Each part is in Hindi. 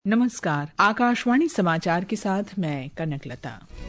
नमस्कार, आकाशवाणी समाचार के साथ मैं कनकलता।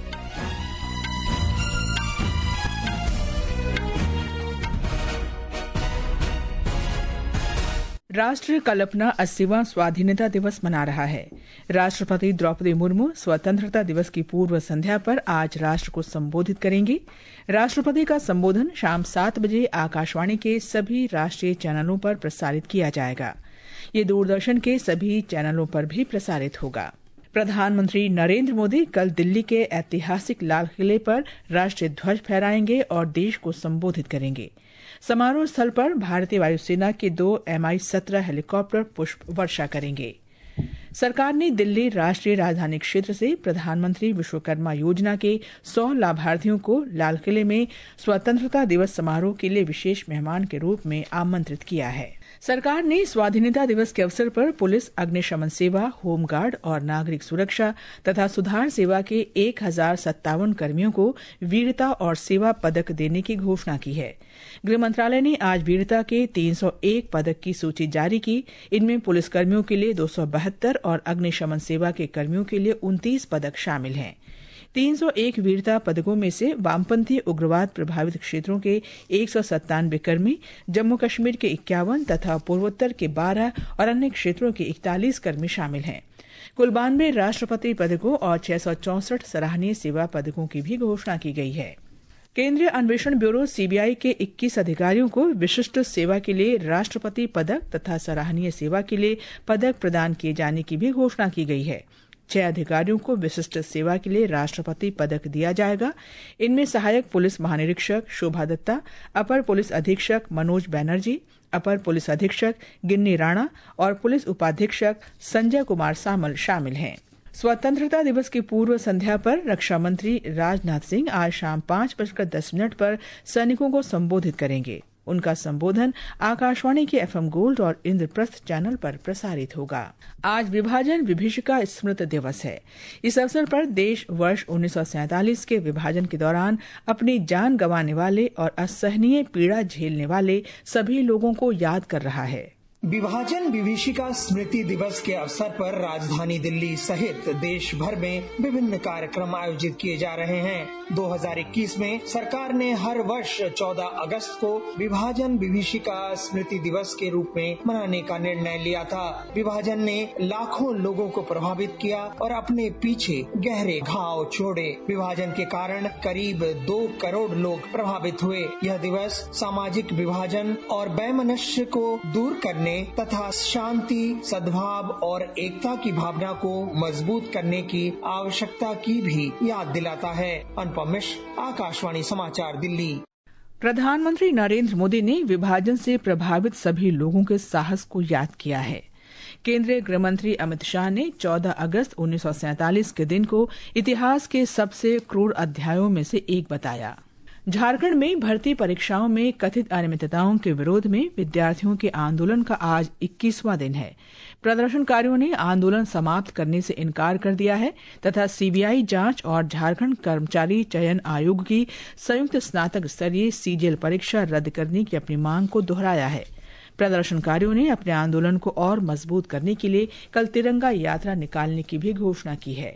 राष्ट्र कल अपना 80वां स्वाधीनता दिवस मना रहा है। राष्ट्रपति द्रौपदी मुर्मू स्वतंत्रता दिवस की पूर्व संध्या पर आज राष्ट्र को संबोधित करेंगे। राष्ट्रपति का संबोधन शाम 7 बजे आकाशवाणी के सभी राष्ट्रीय चैनलों पर प्रसारित किया जाएगा। ये दूरदर्शन के सभी चैनलों पर भी प्रसारित होगा। प्रधानमंत्री नरेंद्र मोदी कल दिल्ली के ऐतिहासिक लाल किले पर राष्ट्रीय ध्वज फहराएंगे और देश को संबोधित करेंगे। समारोह स्थल पर भारतीय वायुसेना के 2 Mi-17 हेलीकॉप्टर पुष्प वर्षा करेंगे। सरकार ने दिल्ली राष्ट्रीय राजधानी क्षेत्र से प्रधानमंत्री विश्वकर्मा योजना के 100 लाभार्थियों को लाल किले में स्वतंत्रता दिवस समारोह के लिए विशेष मेहमान के रूप में आमंत्रित किया है। सरकार ने स्वाधीनता दिवस के अवसर पर पुलिस, अग्निशमन सेवा, होमगार्ड और नागरिक सुरक्षा तथा सुधार सेवा के 1057 कर्मियों को वीरता और सेवा पदक देने की घोषणा की है। गृह मंत्रालय ने आज वीरता के 301 पदक की सूची जारी की। इनमें पुलिसकर्मियों के लिए 272 और अग्निशमन सेवा के कर्मियों के लिए 29 पदक शामिल हैं। 301 वीरता पदकों में से वामपंथी उग्रवाद प्रभावित क्षेत्रों के 197 कर्मी, जम्मू कश्मीर के 51 तथा पूर्वोत्तर के 12 और अन्य क्षेत्रों के 41 कर्मी शामिल हैं। कुल 92 राष्ट्रपति पदकों और 664 सराहनीय सेवा पदकों की भी घोषणा की गई है। केंद्रीय अन्वेषण ब्यूरो सीबीआई के 21 अधिकारियों को विशिष्ट सेवा के लिए राष्ट्रपति पदक तथा सराहनीय सेवा के लिए पदक प्रदान किए जाने की भी घोषणा की गई है। 6 अधिकारियों को विशिष्ट सेवा के लिए राष्ट्रपति पदक दिया जाएगा। इनमें सहायक पुलिस महानिरीक्षक शोभा दत्ता, अपर पुलिस अधीक्षक मनोज बैनर्जी, अपर पुलिस अधीक्षक गिन्नी राणा और पुलिस उपाधीक्षक संजय कुमार सामल शामिल हैं। स्वतंत्रता दिवस की पूर्व संध्या पर रक्षा मंत्री राजनाथ सिंह आज शाम 5:10 पर सैनिकों को संबोधित करेंगे। उनका संबोधन आकाशवाणी के FM गोल्ड और इंद्रप्रस्थ चैनल पर प्रसारित होगा। आज विभाजन विभीषिका स्मृति दिवस है। इस अवसर पर देश वर्ष 1947 के विभाजन के दौरान अपनी जान गंवाने वाले और असहनीय पीड़ा झेलने वाले सभी लोगों को याद कर रहा है। विभाजन विभीषिका स्मृति दिवस के अवसर पर राजधानी दिल्ली सहित देश भर में विभिन्न कार्यक्रम आयोजित किए जा रहे हैं। 2021 में सरकार ने हर वर्ष 14 अगस्त को विभाजन विभीषिका स्मृति दिवस के रूप में मनाने का निर्णय लिया था। विभाजन ने लाखों लोगों को प्रभावित किया और अपने पीछे गहरे घाव छोड़े। विभाजन के कारण करीब 2 करोड़ लोग प्रभावित हुए। यह दिवस सामाजिक विभाजन और वैमनस्य को दूर करने तथा शांति, सद्भाव और एकता की भावना को मजबूत करने की आवश्यकता की भी याद दिलाता है। अनुपम मिश्र, आकाशवाणी समाचार, दिल्ली। प्रधानमंत्री नरेंद्र मोदी ने विभाजन से प्रभावित सभी लोगों के साहस को याद किया है। केंद्रीय गृह मंत्री अमित शाह ने 14 अगस्त 1947 के दिन को इतिहास के सबसे क्रूर अध्यायों में से एक बताया। झारखंड में भर्ती परीक्षाओं में कथित अनियमितताओं के विरोध में विद्यार्थियों के आंदोलन का आज 21वां दिन है। प्रदर्शनकारियों ने आंदोलन समाप्त करने से इनकार कर दिया है तथा सीबीआई जांच और झारखंड कर्मचारी चयन आयोग की संयुक्त स्नातक स्तरीय सीजीएल परीक्षा रद्द करने की अपनी मांग को दोहराया है। प्रदर्शनकारियों ने अपने आंदोलन को और मजबूत करने के लिए कल तिरंगा यात्रा निकालने की भी घोषणा की है।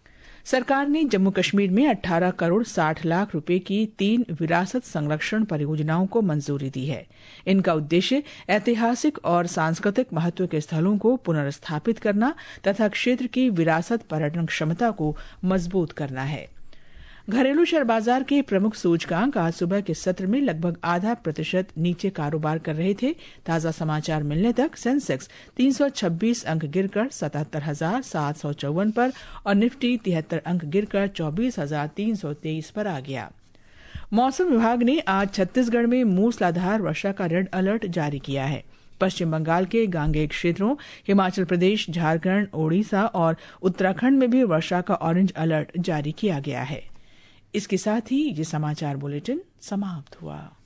सरकार ने जम्मू कश्मीर में 18 करोड़ 60 लाख रुपए की 3 विरासत संरक्षण परियोजनाओं को मंजूरी दी है। इनका उद्देश्य ऐतिहासिक और सांस्कृतिक महत्व के स्थलों को पुनर्स्थापित करना तथा क्षेत्र की विरासत पर्यटन क्षमता को मजबूत करना है। घरेलू शेयर बाजार के प्रमुख सूचकांक आज सुबह के सत्र में लगभग 0.5% नीचे कारोबार कर रहे थे। ताजा समाचार मिलने तक सेंसेक्स 326 अंक गिरकर 77,754 पर और निफ्टी 73 अंक गिरकर 24,323 पर आ गया। मौसम विभाग ने आज छत्तीसगढ़ में मूसलाधार वर्षा का रेड अलर्ट जारी किया है। पश्चिम बंगाल के गांगेय क्षेत्रों, हिमाचल प्रदेश, झारखंड, ओडिशा और उत्तराखंड में भी वर्षा का ऑरेंज अलर्ट जारी किया गया है। इसके साथ ही ये समाचार बुलेटिन समाप्त हुआ।